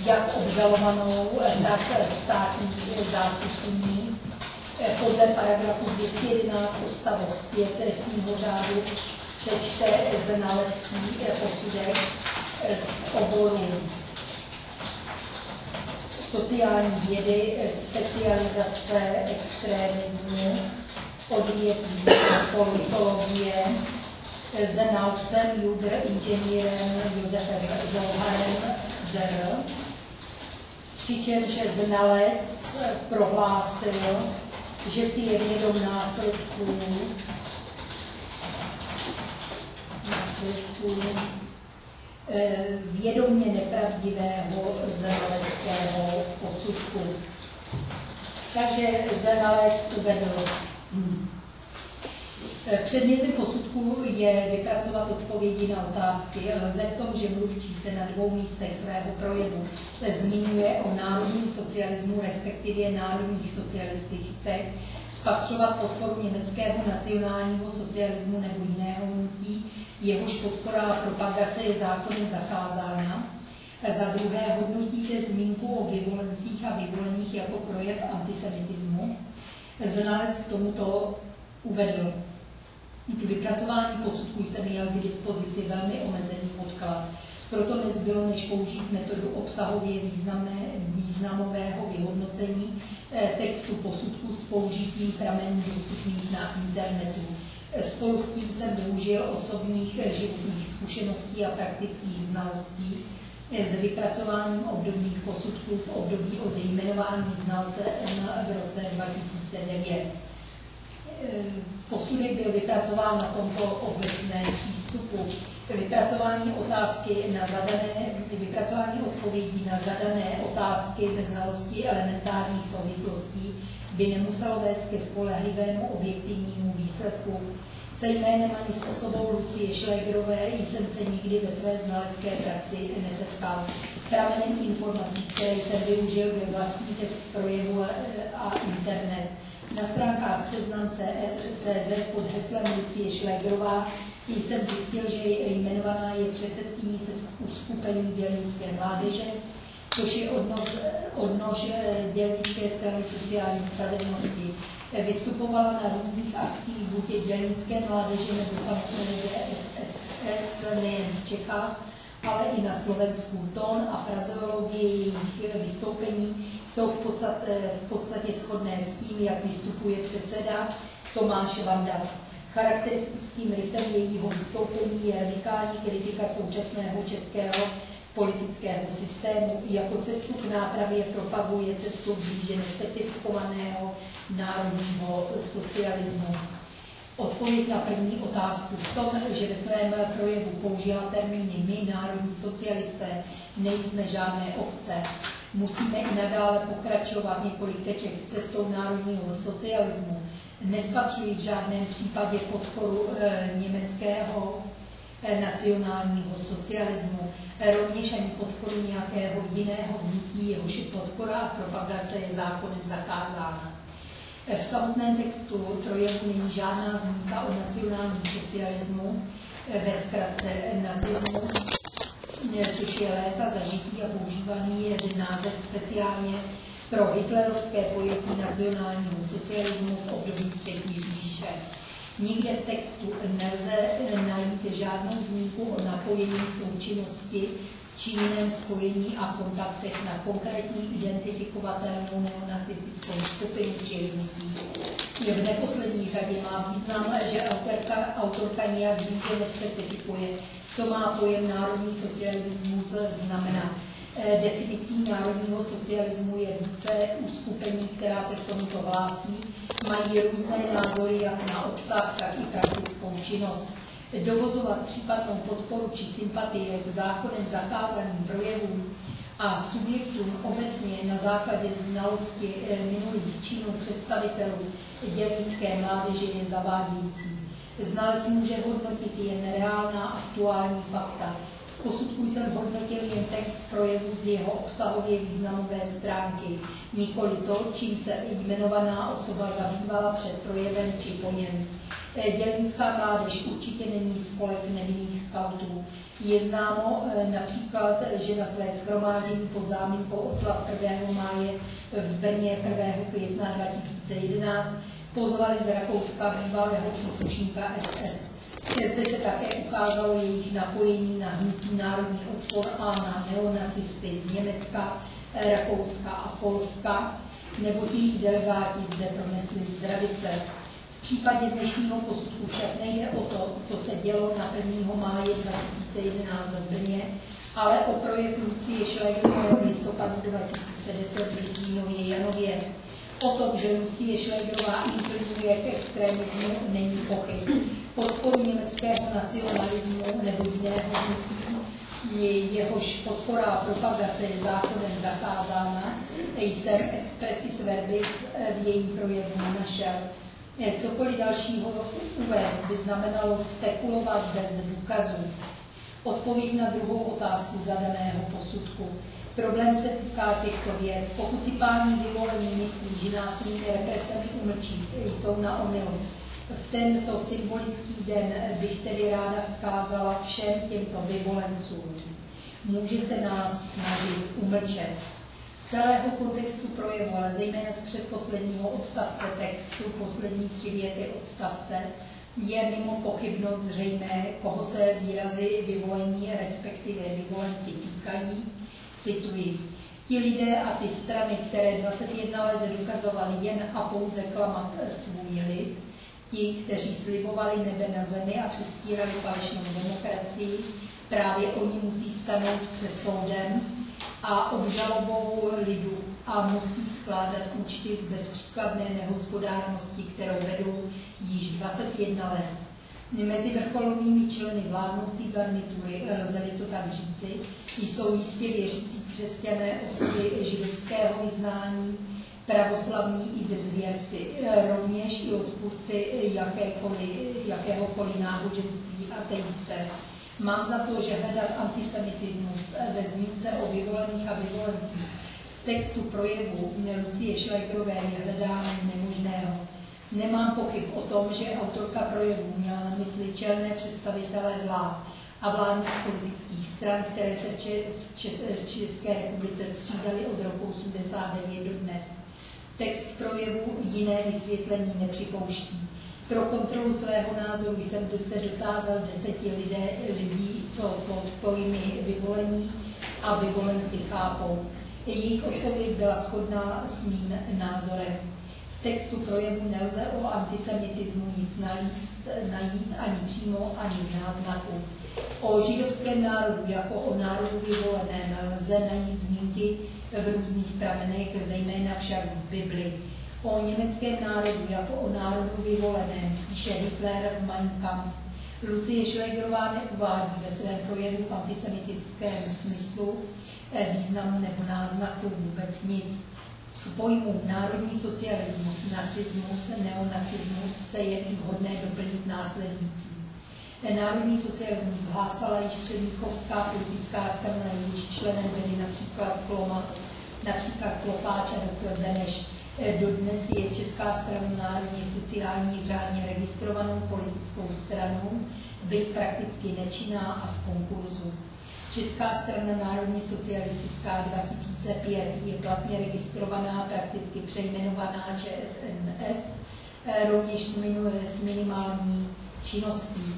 jak obžalovanou, tak státní zástupkyní. Podle paragrafu 211 odstavec 5 trestního řádu se čte znalecký posudek z oboru sociální vědy, specializace extremismu, odvětví politologie, znalcem, judr, inženýrem Josefem Zolharem ZR, přičemž znalec prohlásil, že si je vědom následků vědomě nepravdivého znaleckého posudku. Takže znalec uvedl. Předmětem posudku je vypracovat odpovědi na otázky. Lze v tom, že mluvčí se na 2 místech svého projevu zmiňuje o národním socialismu, respektive národních socialistech, spatřovat podporu německého nacionálního socialismu nebo jiného hnutí, jehož podpora a propagace je zákonem zakázána. Za druhé hodnotíte zmínku o vyvolencích a vyvolených jako projev antisemitismu. Znalec k tomuto uvedl. K vypracování posudku jsem měl k dispozici velmi omezený podklad. Proto nezbylo, než použít metodu obsahově významového vyhodnocení textu posudku s použitím pramenů dostupných na internetu. Spolu s tím jsem využil osobních životních zkušeností a praktických znalostí s vypracováním obdobných posudků v období od jmenování znalce v roce 2009. Posudek byl vypracován na tomto obecném přístupu. Vypracování odpovědí na zadané otázky neznalosti elementárních souvislostí by nemuselo vést ke spolehlivému objektivnímu výsledku. Se jménem ani s osobou Lucie Šlégrové jsem se nikdy ve své znalecké praxi nesetkal. Pramenem informací, které jsem využil, byl vlastní text projevu a internet. Na stránkách seznam.cz pod heslem Lucie Šlégrová jsem zjistil, že jmenovaná je předsedkyní se uskupení dělnické mládeže, což je odnož dělnické strany sociální spravedlnosti. Vystupovala na různých akcích buď dělnické mládeže nebo samotné SSS nejen v Čechách, ale i na Slovensku. Tón a frazeologie jejich vystoupení jsou v podstatě shodné s tím, jak vystupuje předseda Tomáš Vandas. Charakteristickým rysem jejího vystoupení je radikální kritika současného českého politického systému. Jako cestu k nápravě propaguje cestu blíže nespecifikovaného národního socialismu. Odpověď na první otázku v tom, že ve svém projevu použila termíny my, národní socialisté, nejsme žádné ovce. Musíme i nadále pokračovat několik teček cestou národního socialismu. Nespatřuji v žádném případě podporu německého nacionálního socialismu, rovněž ani podporu nějakého jiného hnutí, jehož podpora a propagace je zákonem zakázána. V samotném textu projevu není žádná zmínka o nacionálním socialismu, ve zkratce nacismus, což je léta zažitý a používaný název speciálně pro hitlerovské pojetí nacionálního socialismu v období třetí říše. Nikde v textu nelze najít žádnou zmínku o napojení součinnosti či jiném spojení a kontaktech na konkrétní identifikovatelnou neonacistickou skupinu či hnutí. V neposlední řadě má význam, že autorka nijak blíže nespecifikuje, co má pojem národní socialismus znamenat. Definicí národního socialismu je více uskupení, která se k tomuto hlásí, mají různé názory jak na obsah, tak i praktickou činnost. Dovozovat případnou podporu či sympatie k zákonem zakázaným projevům a subjektům obecně na základě znalosti minulých činů představitelů dělnické mládeže je zavádějící. Znalec může hodnotit jen reálná aktuální fakta. V posudku jsem hodnotil jen text projevu z jeho obsahově významové stránky, nikoli to, čím se jmenovaná osoba zabývala před projevem či po něm. Dělnická mládež určitě není spolek nevinných skautů. Je známo například, že na své shromáždění pod záminkou oslav 1. máje v Brně 1. května 2011 pozvali z Rakouska bývalého příslušníka SS. Zde se také ukázalo jejich napojení na hnutí národní odpor a na neonacisty z Německa, Rakouska a Polska, nebo jejich delegáti zde pronesli zdravice. V případě dnešního posudku však nejde o to, co se dělo na 1. máje 2011 v Brně, ale o projev Lucie Šlegrové v listopadu 2010 v Litvínově Janově. O tom, že Lucie Šlegrová inklinuje k extremismu, není pochyb. Podporu německého nacionalismu nebo jiného hnutí, jehož podpora a propagace je zákonem zakázána, jsem expressis verbis v jejím projevu nenašel. Cokoliv dalšího uvést by znamenalo spekulovat bez důkazů. Odpověď na druhou otázku zadaného posudku. Problém se týká těchto věd. Pokud si páni vyvolení myslí, že nás svými represemi umlčí, jsou na omylu. V tento symbolický den bych tedy ráda vzkázala všem těmto vyvolencům. Může se nás snažit umlčet. Z celého kontextu projevu, ale zejména z předposledního odstavce textu, poslední 3 věty odstavce, je mimo pochybnost zřejmé, koho se výrazy vyvolení, respektive vyvolenci týkají. Cituji. Ti lidé a ty strany, které 21 let dokazovaly jen a pouze klamat svůj lid, ti, kteří slibovali nebe na zemi a předstírali falešnou demokracii, právě oni musí stanout před soudem a obžalobou lidu a musí skládat účty z bezpříkladné nehospodárnosti, kterou vedou již 21 let. Mezi vrcholovými členy vládnoucí garnitury, lze-li to tak říci, jsou jistě věřící křesťané, osoby židovského vyznání, pravoslavní i bezvěrci, rovněž i odpůrci jakéhokoliv náboženství ateisté. Mám za to, že hledat antisemitismus ve zmínce o vyvolených a vyvolencích v textu projevu Lucie Šlegrové je hledáním nemožného. Nemám pochyb o tom, že autorka projevu měla na mysli čelné představitele vlád a vládních politických stran, které se v České republice střídaly od roku 1989 do dnes. Text projevu jiné vysvětlení nepřipouští. Pro kontrolu svého názoru jsem se dotázal 10 lidí, co pod pojmy vyvolení a vyvolenci chápou. Jejich odpověď byla shodná s mým názorem. V textu projevu nelze o antisemitismu nic najít ani přímo, ani v náznaku. O židovském národu jako o národu vyvoleném lze najít zmínky v různých pramenech, zejména však v Bibli. O německém národu jako o národu vyvoleném píše Hitler v Mein Kampf. Lucie Šlegrová neuvádí ve svém projevu v antisemitickém smyslu významu nebo náznaku vůbec nic. K pojmu národní socialismus, nacismus, neonacismus se je vhodné doplnit následující. Národní socialismus hlásala již předmíchovská politická strana, jejíž členem byli například Klopáč a doktor Beneš. Dodnes je Česká strana národně sociální řádně registrovanou politickou stranou, byť prakticky nečinná a v konkurzu. Česká strana národně socialistická 2005 je platně registrovaná, prakticky přejmenovaná ČSNS, rovněž s minimální činností.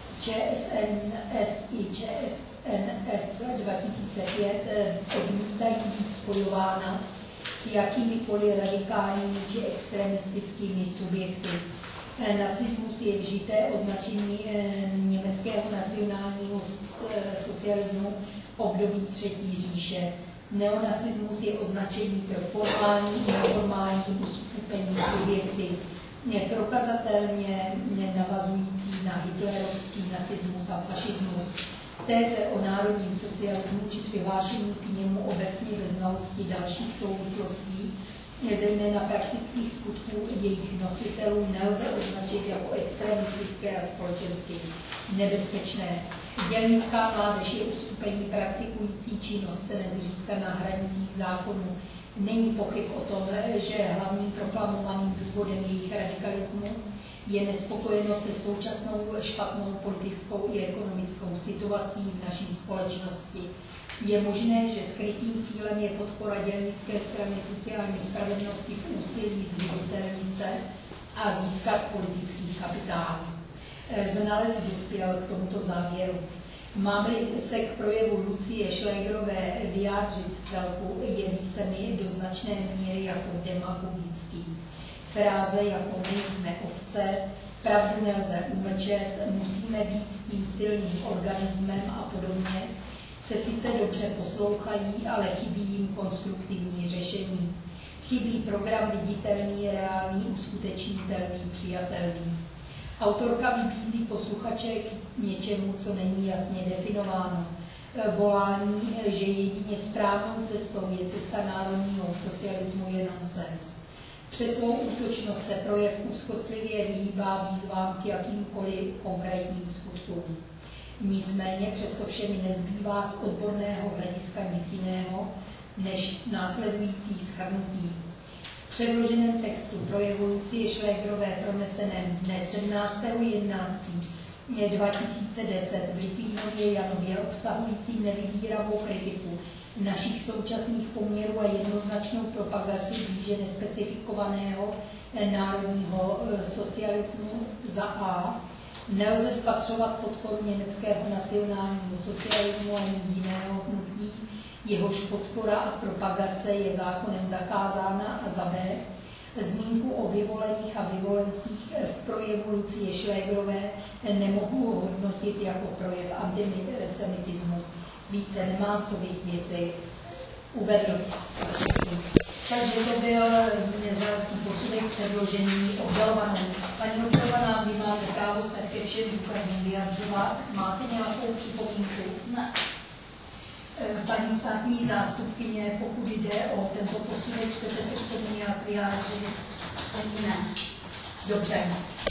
ČSNS i ČSNS 2005 odmítají být spojována s jakýmikoliv radikálními či extremistickými subjekty. Nacismus je vžité označení německého nacionálního socialismu v období Třetí říše. Neonacismus je označení pro formální a neformální uskupení subjekty, prokazatelně navazující na hitlerovský nacismus a fašismus. Téze o národním socialismu či přihlášení k němu obecně bez znalosti dalších souvislostí, zejména praktických skutků jejich nositelů, nelze označit jako extremistické a společensky nebezpečné. Dělnická mládež je uskupení praktikující činnost nezřídka na hranicích zákonů. Není pochyb o tom, že hlavním proklamovaným důvodem jejich radikalismu je nespokojenost se současnou špatnou politickou i ekonomickou situací v naší společnosti. Je možné, že skrytým cílem je podpora dělnické strany sociální spravedlnosti v úsilí zviditelnit se a získat politický kapitál. Znalec dospěl k tomuto závěru. Mám-li se k projevu Lucie Šlégrové vyjádřit v celku, jeví se mi do značné míry jako demagogický. Fráze jako my jsme ovce, pravdu nelze umlčet, musíme být tím silným organismem a podobně, se sice dobře poslouchají, ale chybí jim konstruktivní řešení. Chybí program viditelný, reálný, uskutečnitelný, přijatelný. Autorka vybízí posluchače k něčemu, co není jasně definováno. Volání, že jedině správnou cestou je cesta národního socialismu, je nonsens. Přes svou útočnost se projev úzkostlivě vyhýbá výzvám k jakýmkoliv konkrétním skutkům. Nicméně přesto vše mi nezbývá z odborného hlediska nic jiného, než následující shrnutí. V předloženém textu projevu Lucie Šlégrové proneseném dne 17.11.2010 v Litvínově Janově, obsahující nevydíravou kritiku našich současných poměrů a jednoznačnou propagaci blíže nespecifikovaného národního socialismu za A, nelze spatřovat podporu německého nacionálního socialismu ani jiného hnutí, jehož podpora a propagace je zákonem zakázána, a za B, zmínku o vyvolených a vyvolencích v projevu Lucie Šlégrové nemohu hodnotit jako projev antisemitismu. Více nemám, co bych věci uvedl. Takže to byl neznalecký posudek předložený obžalovanou. Paní obžalovaná, vy máte právo se ke všem důkazům vyjadřovat. Máte nějakou připomínku? Ne. Paní státní zástupkyně, pokud jde o tento posudek, chcete se k tomu nějak vyjádřit? Ne. Dobře.